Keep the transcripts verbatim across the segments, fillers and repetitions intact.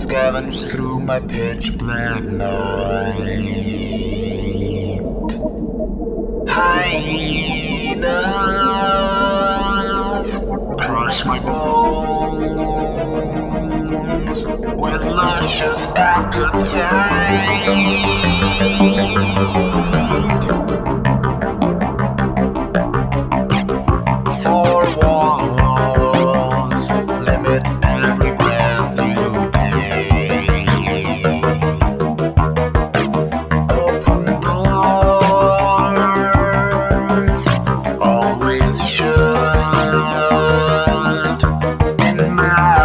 scavenge through my pitch black night. Hyenas crush my bones with luscious appetite. Four walls limit every brand new day. Open doors always shut in my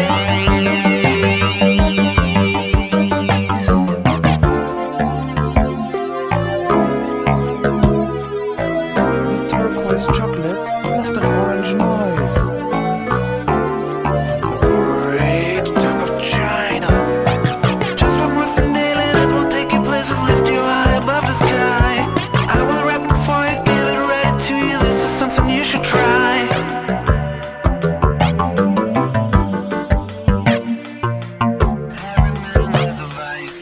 face. The turquoise chocolate left an orange noise. The great tongue of China. Just one whiff and nail it, it will take you places, lift you high above the sky. I will wrap it for you, give it right to you. This is something you should try. Every man has a vice.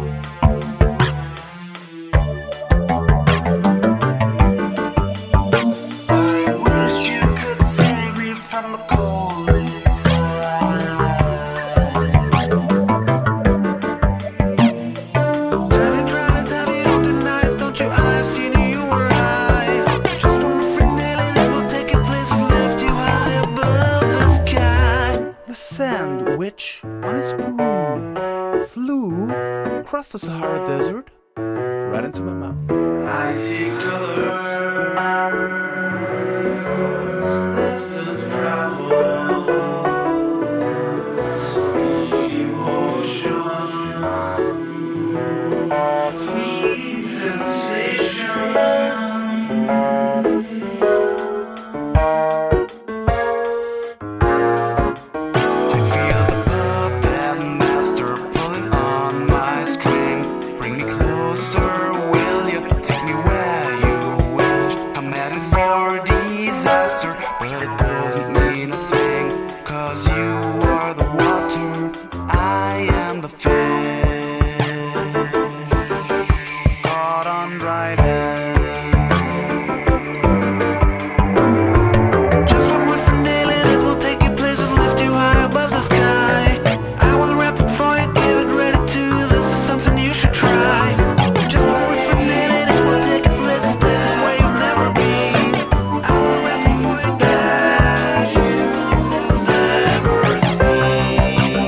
I wish you could save me from the cold inside. I ain't trying to tell you don't deny it, don't you? I've seen you were high. Just one different nail and it will take you places, lift you high above the sky. The sandwich on its broom flew across the Sahara Desert right into my mouth. I see colors, that's the trouble. Sweet emotion, sweet sensation. I feel the puppet master pulling on my string. Bring me closer, will you take me where you wish? I'm heading for disaster, but it doesn't mean a thing, 'cause you are the water, I am the fish. Caught on right hand. Just one whiff and nail it, it will take you places, lift you high above the sky. I will wrap it for you, give it ready to you. This is something you should try. Just one whiff and nail it, it will take you places, places where you've never been. I will wrap it for you, that you've never seen.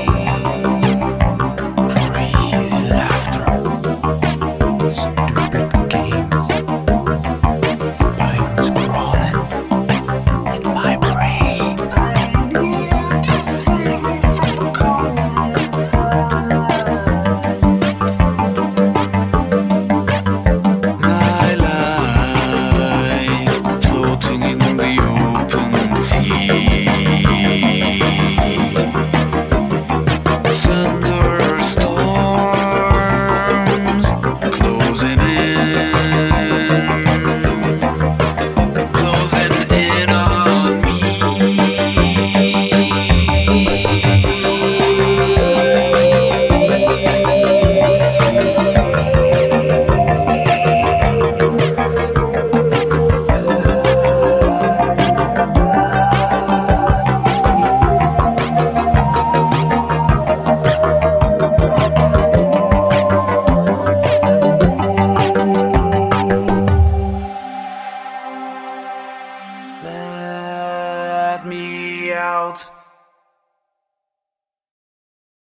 Crazy laughter, stupid games, spiders crawling in my brain. I need you to save me from the cold inside. My life floating in the open sea. Thunderstorms closing in, closing in on me. Let me out.